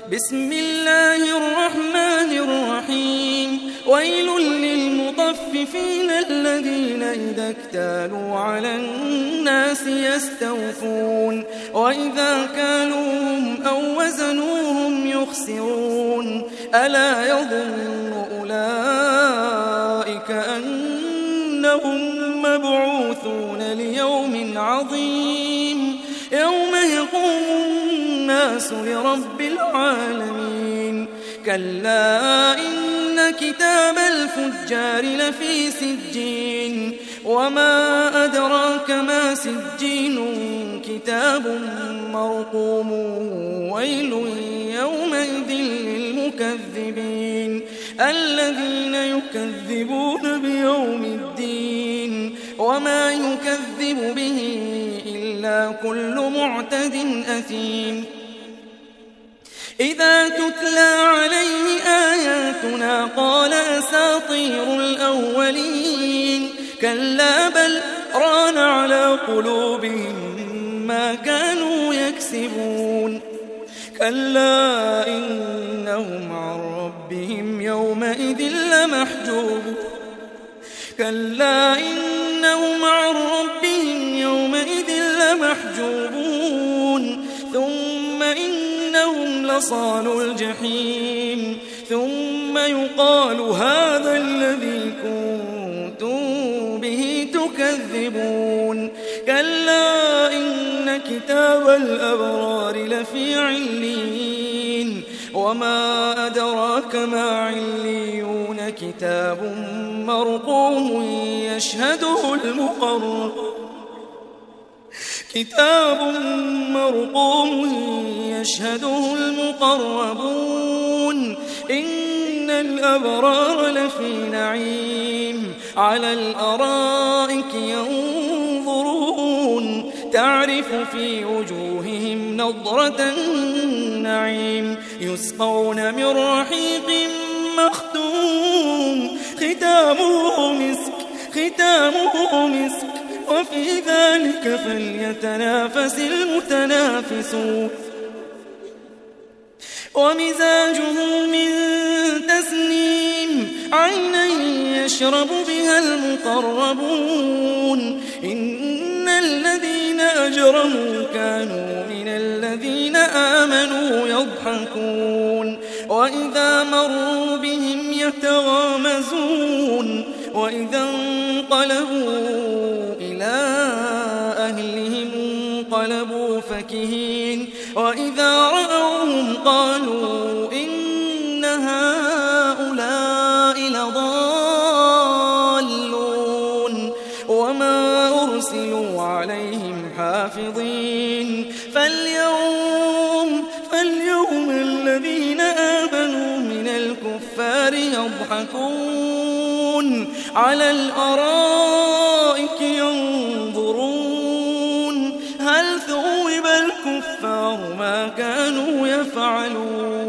بسم الله الرحمن الرحيم ويل للمطففين الذين إذا اكتالوا على الناس يستوفون وإذا كالوهم أو وزنوهم يخسرون ألا يظن أولئك أنهم مبعوثون ليوم عظيم يوم يقوم الناس لرب العالمين كلا إن كتاب الفجار لفي سجين وما أدراك ما سجين كتاب مرقوم ويل يومئذ للمكذبين الذين يكذبون بيوم الدين وما يكذب به إلا كل معتد أثيم إذا تتلى عليه آياتنا قال أساطير الأولين كلا بل ران على قلوبهم ما كانوا يكسبون كلا إنهم عن ربهم يومئذ لمحجوبون كلا إنهم عن ربهم يومئذ لمحجوبون ثم إنهم لصالو الجحيم ثم يقال هذا الذي كنتم به تكذبون كلا إن كتاب الأبرار لفي عليين وما أدراك ما عليون كتاب مرقوم يشهده المقربون إن الأبرار لفي نعيم على الأرائك ينظرون تعرف في وجوههم نضرة النعيم يسقون من رحيق مختوم ختامه مسك وفي ذلك فليتنافس المتنافسون ومزاجه من تسنيم عينا يشرب بها المقربون إن الذين أجرموا كانوا من الذين آمنوا يضحكون وإذا مروا بهم يتغامزون وإذا انقلبوا إلى أهلهم انقلبوا فكهين وإذا رأوهم قالوا إن هؤلاء لضالون وما أرسلوا عليهم حافظين فاليوم الذين آمنوا من الكفار يضحكون على الأرائك ينظرون هل ثوب الكفار ما كانوا يفعلون